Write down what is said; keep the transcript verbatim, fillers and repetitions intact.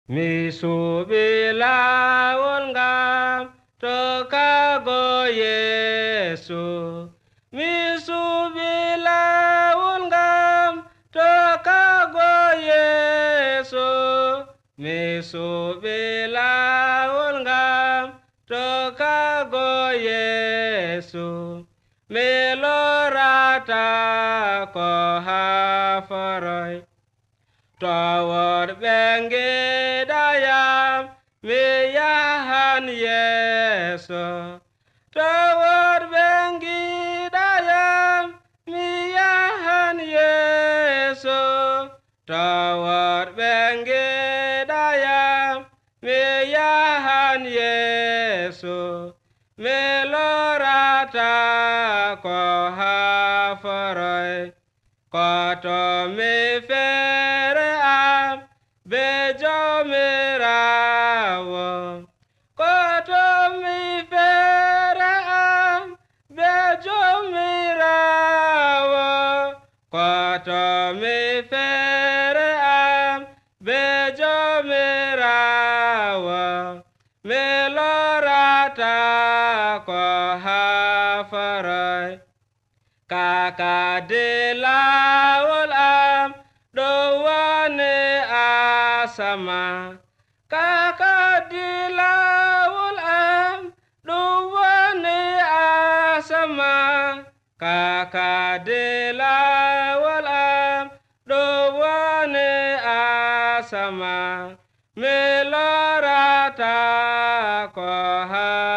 Misubila ngam tokago Yesu. Misubila ngam tokago Yesu. Misubila ngam tokago Yesu. Melorata ko hafarai. Tawar bengi dayam miyahan Yesu. Tawar bengi dayam miyahan Yesu. Tawar bengi dayam miyahan Yesu. Melorata ko hafarai. Koto mi fere am bejo mi rawo. Koto mi fere am bejo mi rawo. Koto mi fere am bejo mi rawo. Melorata ko hafarai. Kaka de laul am dowane asama. Kaka de laul am dowane asama. Kaka de laul am dowane asama. Melorata ko ha